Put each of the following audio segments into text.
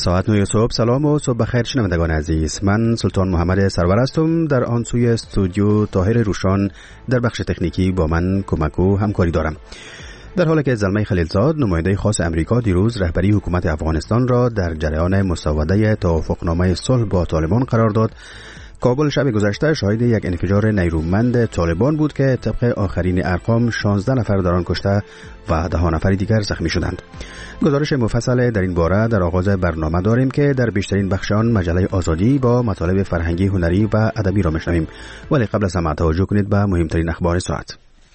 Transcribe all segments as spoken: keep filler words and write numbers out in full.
ساعت نه صبح. سلام و صبح بخیر شنوندگان عزیز. من سلطان محمد سرور هستم. در آن سوی استودیو طاهر روشان در بخش تکنیکی با من کمک و همکاری دارم. در حالی که زلمه خلیلزاد نماینده خاص امریکا دیروز رهبری حکومت افغانستان را در جریان مسوده توافقنامه صلح با طالبان قرار داد، کابل شب گذشته شاهد یک انفجار نیرومند طالبان بود که طبق آخرین ارقام شانزده نفر در آن کشته و ده نفر دیگر زخمی شدند. گزارش مفصل در این باره در آغاز برنامه داریم که در بیشترین بخش آن مجله آزادی با مطالب فرهنگی، هنری و ادبی را میشنویم. ولی قبل از همه توجه کنید به مهمترین اخبار ساعت.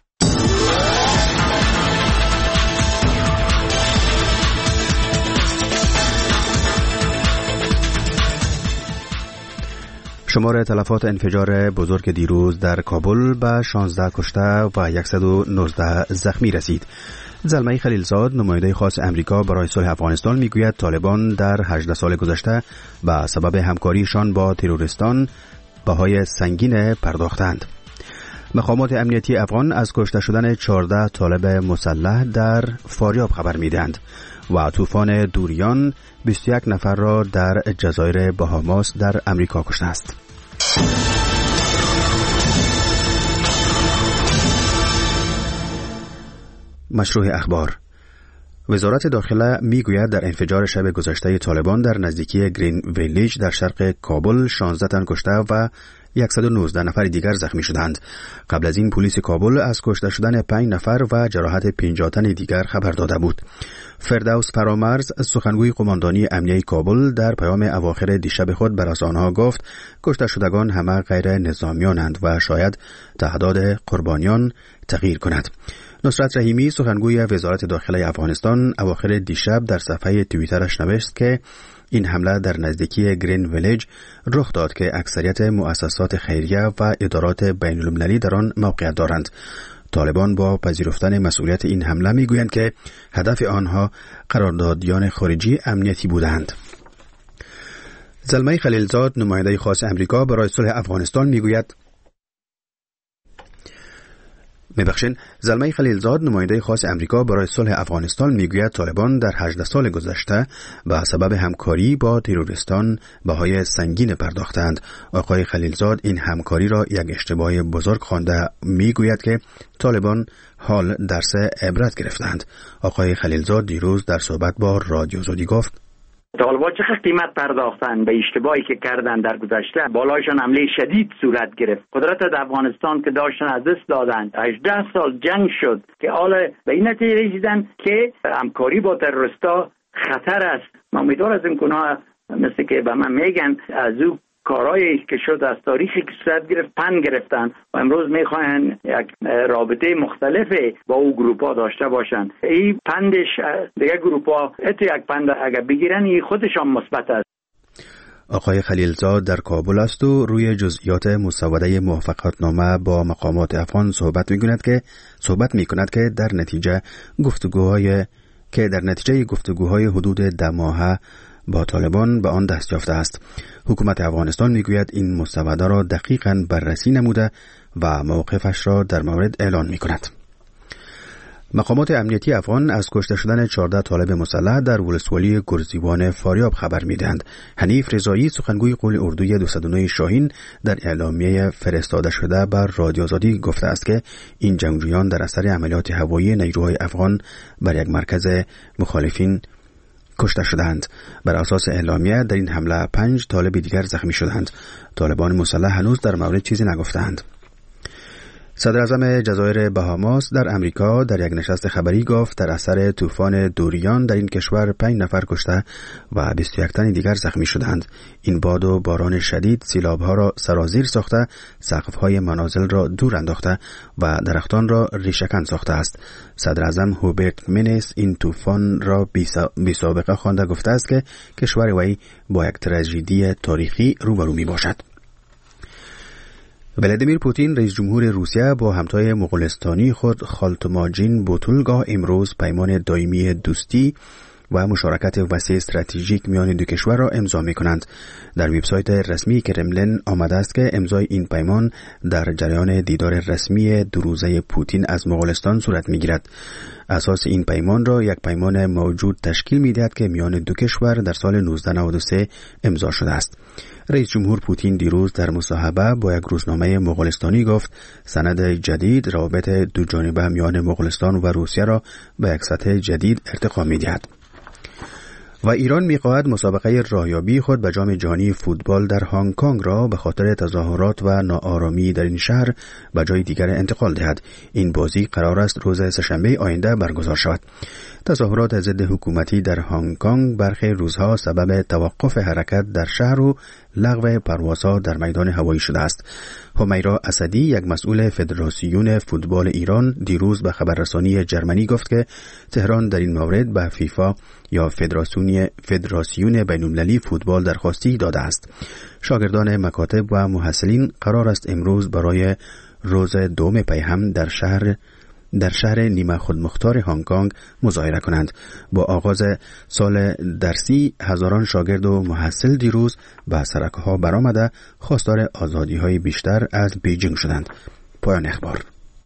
شمار تلفات انفجار بزرگ دیروز در کابل به شانزده کشته و صد و نوزده زخمی رسید. زلمه خلیلزاد نماینده خاص امریکا برای صلح افغانستان میگوید طالبان در هجده سال گذشته به سبب همکاریشان با تروریستان بهای سنگین پرداختند. مقامات امنیتی افغان از کشته شدن چهارده طالب مسلح در فاریاب خبر میدهند و طوفان دوریان بیست و یک نفر را در جزایر بهاماس در امریکا کشته است. مشروع اخبار. وزارت داخله میگوید در انفجار شب گذشته طالبان در نزدیکی گرین ویلیج در شرق کابل شانزده تن کشته و صد و نوزده نفر دیگر زخمی شدند. قبل از این پلیس کابل از کشته شدن پنج نفر و جراحت پنجاه تن دیگر خبر داده بود. فردوس فرامرز سخنگوی قماندانی امنیه کابل در پیام اواخر دیشب خود به رسانه‌ها گفت کشته شدگان همه غیر نظامیانند و شاید تعداد قربانیان تغییر کند. نصرت رحیمی سخنگوی وزارت داخله افغانستان اواخر دیشب در صفحه توییترش نوشت که این حمله در نزدیکی گرین ویلیج رخ داد که اکثریت مؤسسات خیریه و ادارات بین المللی در آن موقعیت دارند. طالبان با پذیرفتن مسئولیت این حمله میگویند که هدف آنها قراردادیان خارجی امنیتی بودند. زلمه خلیلزاد نماینده خاص امریکا برای صلح افغانستان میگوید میبخشین زلمه خلیلزاد نماینده خاص امریکا برای صلح افغانستان میگوید طالبان در هجده سال گذشته به سبب همکاری با تروریستان بهای سنگین پرداختند. آقای خلیلزاد این همکاری را یک اشتباه بزرگ خوانده میگوید که طالبان حال درس عبرت گرفتند. آقای خلیلزاد دیروز در صحبت با رادیو آزادی گفت طالبان چقدر قیمت پرداختن به اشتباهی که کردن در گذشته. بالایشان حمله شدید صورت گرفت. قدرت در افغانستان که داشتن از دست دادن. هجده سال جنگ شد که حالا به این نتیجه رسیدن که همکاری با تروریستا خطر است. من امیدوار از این گناه مثل که به من میگن از او کارهایی که شد از تاریخی که صورت گرفت پند گرفتن و امروز میخواین یک رابطه مختلفی با او گروپا داشته باشن. این پندش دیگه گروپا اتو یک پند اگر بگیرن این خودشان مثبت است. آقای خلیلزاد در کابل است و روی جزئیات مسوده موافقتنامه با مقامات افغان صحبت می‌کند که صحبت می‌کند که در نتیجه گفتگوهای که در نتیجه گفتگوهای حدود ده ماهه با طالبان به آن دست یافته است. حکومت افغانستان میگوید این مسوده را دقیقاً بررسی نموده و موقفش را در مورد اعلان میکند. مقامات امنیتی افغان از کشته شدن چهارده طالب مسلح در ولسوالی گرزیوان فاریاب خبر میدهند. حنیف رضایی سخنگوی قول اردوی دویست و نه شاهین در اعلامیه فرستاده شده بر رادیو آزادی گفته است که این جنگجویان در اثر عملیات هوایی نیروهای افغان بر یک مرکز مخالفین کشته شدند. بر اساس اعلامیه در این حمله پنج طالب دیگر زخمی شدند. طالبان مسلح هنوز در مورد چیزی نگفتند. صدر اعظم جزایر بهاماس در امریکا در یک نشست خبری گفت در اثر طوفان دوریان در این کشور پنج نفر کشته و بیست و یک تن دیگر زخمی شدند. این باد و باران شدید سیلاب‌ها را سرازیر ساخته، سقف‌های منازل را دور انداخته و درختان را ریشه‌کن ساخته است. صدر اعظم هوبرت مینس این طوفان را بی سابقه خوانده گفته است که کشور وی با یک تراژدی تاریخی روبرو می‌باشد. ولادیمیر پوتین رئیس جمهور روسیه با همتای مغولستانی خود خالتماجین بوتولگا امروز پیمان دائمی دوستی و مشارکت وسیع استراتژیک میان دو کشور را امضا می‌کنند. در وبسایت رسمی کرملین آمده است که امضای این پیمان در جریان دیدار رسمی دو روزه پوتین از مغولستان صورت می‌گیرد. اساس این پیمان را یک پیمان موجود تشکیل می‌دهد که میان دو کشور در سال نوزده نود و سه امضا شده است. رئیس جمهور پوتین دیروز در مصاحبه با یک روزنامه مغولستانی گفت سند جدید روابط دو جانبه میان مغولستان و روسیه را به یک سطح جدید ارتقا می‌دهد. و ایران می‌خواهد مسابقه راهیابی خود به جام جهانی فوتبال در هنگ کنگ را به خاطر تظاهرات و ناآرامی در این شهر به جای دیگر انتقال دهد. این بازی قرار است روز سه‌شنبه آینده برگزار شود. تظاهرات ضد حکومتی در هنگ کنگ برخی روزها سبب توقف حرکت در شهر و لغو پروازها در میدان هوایی شده است. همیرا اسدی، یک مسئول فدراسیون فوتبال ایران، دیروز به خبررسانی جرمنی گفت که تهران در این مورد به فیفا یا فدراسیون فدراسیون بین‌المللی فوتبال درخواستی داده است. شاگردان مکاتب و محصلین قرار است امروز برای روز دوم پیهم در شهر در شهر نیمه خودمختار هنگ کنگ مظاهره کنند. با آغاز سال درسی هزاران شاگرد و محصل دیروز به سرک‌ها برآمده خواستار آزادی‌های بیشتر از بیجینگ شدند. پایان اخبار.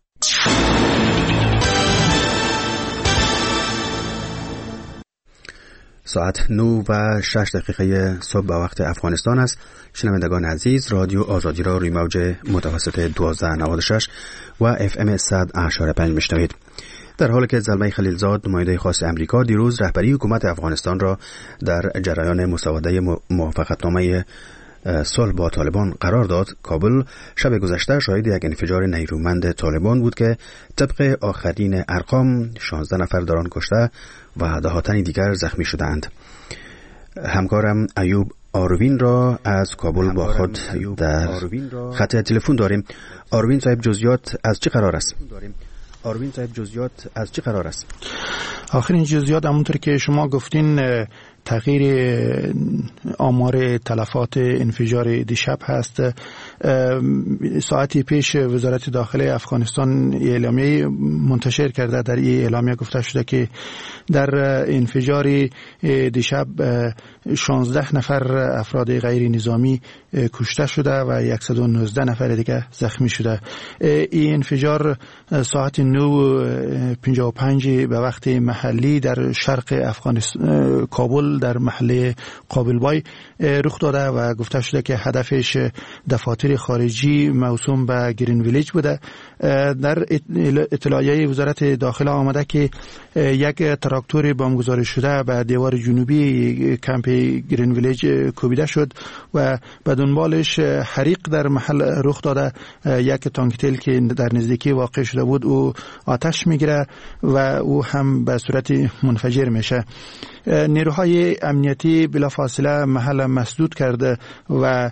ساعت نه و شش دقیقه صبح به وقت افغانستان است. شنوندگان عزیز، رادیو آزادی را روی موج متوسط دوازده نود و شش و اف ام صد و اشاره پنج میشنوید. در حالی که زلمه خلیلزاد، نماینده خاص امریکا، دیروز رهبری حکومت افغانستان را در جریان مسوده موافقتنامه صلح با طالبان قرار داد، کابل شب گذشته شاهد یک انفجار نیرومند طالبان بود که طبق آخرین ارقام شانزده نفر در آن کشته و ده تن دیگر زخمی شدند. همکارم ایوب آروین را از کابل با خود در خط تلفن داریم. آروین صاحب، جزئیات از چه قرار است؟ آروین صاحب جزئیات از چه قرار است؟ آخرین جزئیات همونطور که شما گفتین تغییر آمار تلفات انفجار دیشب هست. ساعتی پیش وزارت داخله افغانستان اعلامیه منتشر کرده. در این اعلامیه گفته شده که در انفجار دیشب شانزده نفر افراد غیر نظامی کشته شده و صد و نوزده نفر دیگه زخمی شده. این انفجار ساعت نه و پنجاه و پنج به وقت محلی در شرق افغانستان کابل در محله قابلبای رخ داده و گفته شده که هدفش دفاتر خارجی موسوم به گرین ویلیج بوده. در اطلاعیه وزارت داخله آمده که یک تراکتور بمبگذاری شده به دیوار جنوبی کمپ گرین ویلیج کوبیده شد و به دنبالش حریق در محل رخ داده. یک تانک تیل که در نزدیکی واقع شده بود او آتش میگیره و او هم به صورت منفجر میشه. نیروهای امنیتی بلافاصله محل مسدود کرده و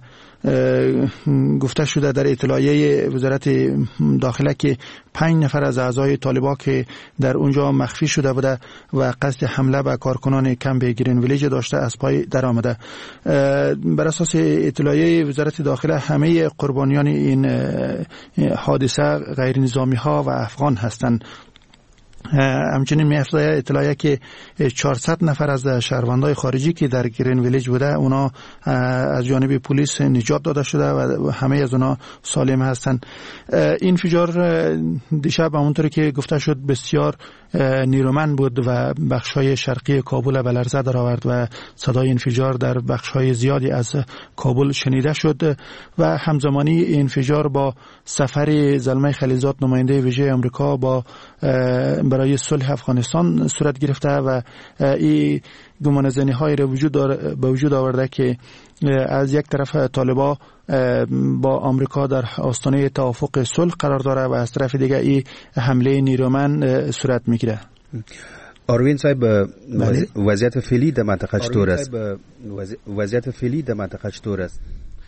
گفته شده در اطلاعیه وزارت داخله که پنج نفر از اعضای طالبان که در اونجا مخفی شده بوده و قصد حمله به کارکنان کمپ گرین ویلیج داشته از پای در آمده. بر اساس اطلاعیه وزارت داخله همه قربانیان این حادثه غیر نظامی ها و افغان هستند. همچنین می‌افزاید اطلاعیه که چهارصد نفر از شهروندان خارجی که در گرین ویلیج بوده اونا از جانب پلیس نجات داده شده و همه از اونا سالم هستند. این انفجار دیشب همونطوری که گفته شد بسیار نیرومند بود و بخش‌های شرقی کابل به لرزه درآورد و صدای انفجار در بخش‌های زیادی از کابل شنیده شد و همزمانی انفجار با سفر زلمه خلیلزاد، نماینده ویژه آمریکا با برای صلح افغانستان صورت گرفته و این گمانه‌زنی های را وجود به وجود آورده که از یک طرف طالبان با آمریکا در آستانه توافق صلح قرار داره و از طرف دیگه این حمله نیرومند صورت میگیره. آروین صاحب، وضعیت فعلی در منطقه چطور است؟ وضعیت فعلی در منطقه چطور است؟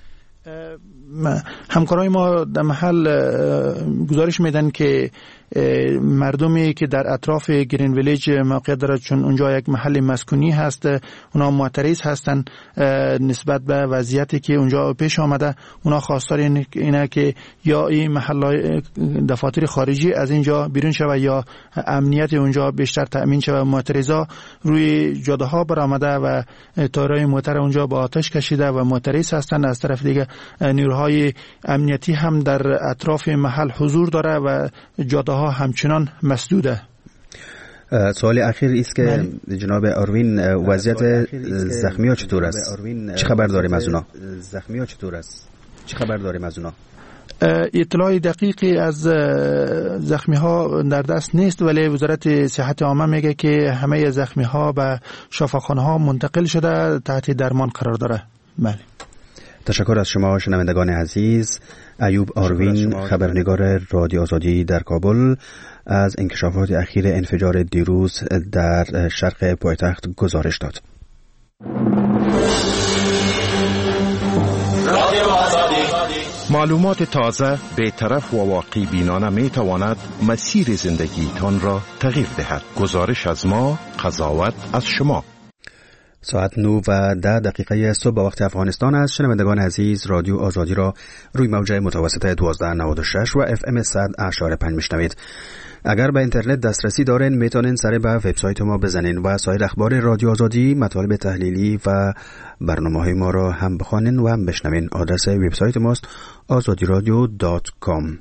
همکارای ما در محل گزارش میدن که مردمی که در اطراف گرین ویلیج موقعیت دارد، چون اونجا یک محل مسکونی هست، اونا معترض هستن نسبت به وضعیتی که اونجا پیش آمده. اونا خواستار اینه که یا این محل دفاتر خارجی از اینجا بیرون شود یا امنیت اونجا بیشتر تأمین شود. معترضا روی جاده ها برآمده و تایرهای موتر اونجا با آتش کشیده و معترض هستند. از طرف دیگه نیروهای امنیتی هم در اطراف محل حضور داره و جاده ها همچنان مسدوده. سوال اخیر است که جناب آروین وضعیت زخمی ها چطور است؟ چه خبر داریم از اونا؟ زخمی ها چطور است؟ چه خبر داریم از اونا؟ اطلاع دقیقی از زخمی ها در دست نیست، ولی وزارت صحت عامه میگه که همه زخمی ها به شفاخانه ها منتقل شده، تحت درمان قرار داره. بله. تشکر از شما شنوندگان عزیز. ایوب آروین، خبرنگار رادیو آزادی در کابل، از انکشافات اخیر انفجار دیروز در شرق پایتخت گزارش داد. معلومات تازه، بی‌طرف و واقعی بینانه می تواند مسیر زندگیتان را تغییر دهد. گزارش از ما، قضاوت از شما. ساعت نه و ده دقیقه صبح وقت افغانستان است. شنوندگان عزیز، رادیو آزادی را روی موج متوسط دوازده نود و شش و اف ام صد اشاره پنج میشنوید. اگر به اینترنت دسترسی دارین میتونین سر به وبسایت ما بزنین و سایر اخبار رادیو آزادی، مطالب تحلیلی و برنامه‌های ما را هم بخوانین و هم بشنوین. آدرس وبسایت ماست آزادی رادیو دات کام.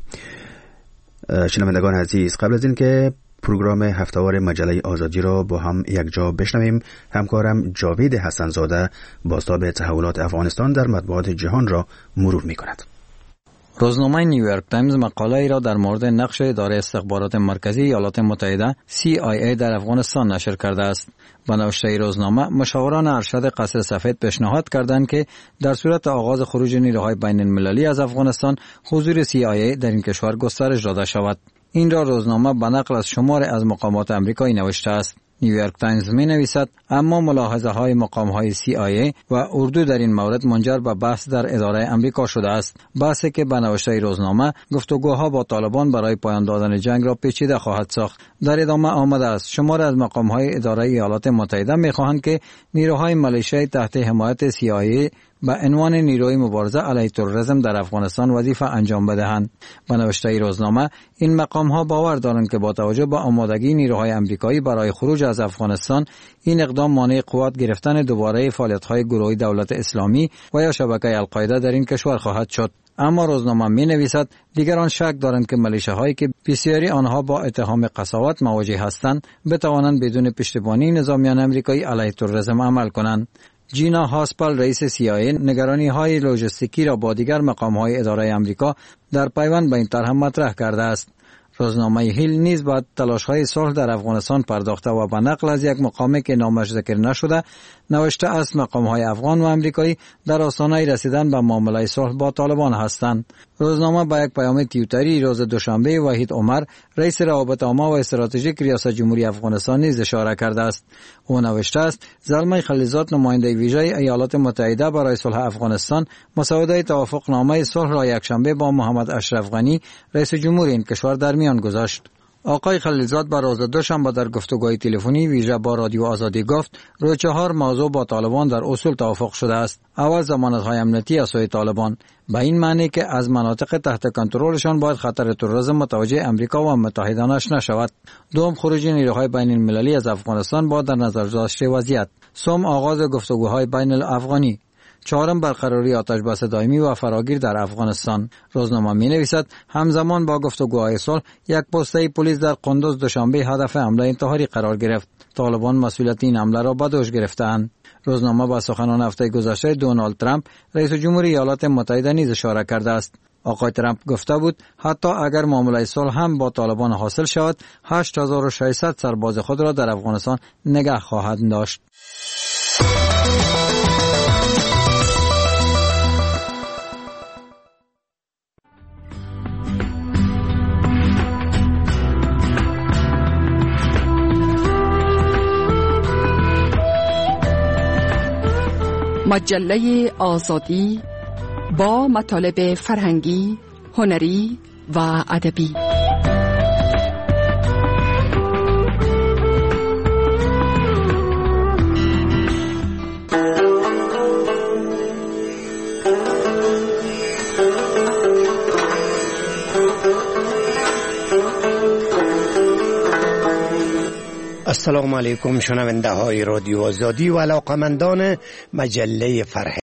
شنوندگان عزیز، قبل از این که پروگرام هفته‌وار مجله آزادی را با هم یک جا بشنویم، همکارم جاوید حسن‌زاده بازتاب تحولات افغانستان در مطبوعات جهان را مرور می‌کند. روزنامه نیویورک تایمز مقاله ای را در مورد نقش اداره استخبارات مرکزی ایالات متحده سی آی ای در افغانستان نشر کرده است. با نوشته روزنامه، مشاوران ارشد قصر سفید پیشنهاد کردند که در صورت آغاز خروج نیروهای بین المللی از افغانستان، حضور سی آی ای در این کشور گسترش داده شود. این را روزنامه به نقل از شمار از مقامات آمریکایی نوشته است. نیویورک تایمز می نویسد اما ملاحظه های مقام های سی آی ای و اردو در این مورد منجر به بحث در اداره آمریکا شده است. بحثی که به نوشته روزنامه گفتگوها با طالبان برای پایان دادن جنگ را پیچیده خواهد ساخت. در ادامه آمده است شمار از مقام های اداره ایالات متحده می خواهند که نیروهای ملیشیایی تحت حمایت سی آی ای به عنوان نیروی مبارزه علیه تروریسم در افغانستان وظیفه انجام بدهند. به نوشته روزنامه، این مقام ها باور دارند که با توجه به آمادگی نیروهای آمریکایی برای خروج از افغانستان، این اقدام مانع قوت گرفتن دوباره فعالیت های گروه دولت اسلامی و یا شبکه القاعده در این کشور خواهد شد. اما روزنامه می نویسد دیگران شک دارند که ملیشه‌هایی که بسیاری آنها با اتهام قساوت مواجه هستند بتوانند بدون پشتیبانی نظامیان آمریکایی علیه تروریسم عمل کنند. جینا هاسپل، رئیس سی آی ای، نگرانی های لوجستیکی را با دیگر مقام های اداره آمریکا در پیوند به این طرح مطرح کرده است. روزنامه هیل نیز با تلاش های صلح در افغانستان پرداخته و به نقل از یک مقامی که نامش ذکر نشده نوشته است مقام های افغان و آمریکایی در آستانه رسیدن به معامله صلح با طالبان هستند. روزنامه با یک پیام توییتری روز دوشنبه وحید عمر، رئیس روابط عامه و استراتژیک ریاست جمهوری افغانستان نیز اشاره کرده است. او نوشته است زلمه خلیلزاد، نماینده ویژه ایالات متحده برای صلح افغانستان، مسوده توافقنامه صلح را یکشنبه با محمد اشرف غنی، رئیس جمهور این کشور در میان گذاشت. آقای خلیلزاد با روز دوشنبه در گفتگوی تلفنی ویژه با رادیو آزادی گفت روی چهار موضوع با طالبان در اصول توافق شده است. اول، ضمانت‌های امنیتی از سوی طالبان، به این معنی که از مناطق تحت کنترلشان باید خطر تروریسم متوجه امریکا و متحدانش نشود. دوم، خروج نیروهای بین المللی از افغانستان با در نظر داشته وضعیت. سوم، آغاز گفتگوهای بین الافغانی. چهارم، برقراری آتشبس دائمی و فراگیر در افغانستان. روزنامه می نویسد همزمان با گفتگوهای صلح، یک پسته پلیس در قندوز دوشنبه هدف حمله انتحاری قرار گرفت. طالبان مسئولیت این حمله را به دوش گرفتند. روزنامه با سخنان هفته گذشته دونالد ترامپ، رئیس جمهور ایالات متحده نیز اشاره کرده است. آقای ترامپ گفته بود حتی اگر معامله صلح هم با طالبان حاصل شود، هشت هزار و ششصد سرباز خود را در افغانستان نگه خواهند داشت. مجله آزادی با مطالب فرهنگی، هنری و ادبی. السلام علیکم شنونده های رادیو آزادی و علاقمندان مجله فرهنگ.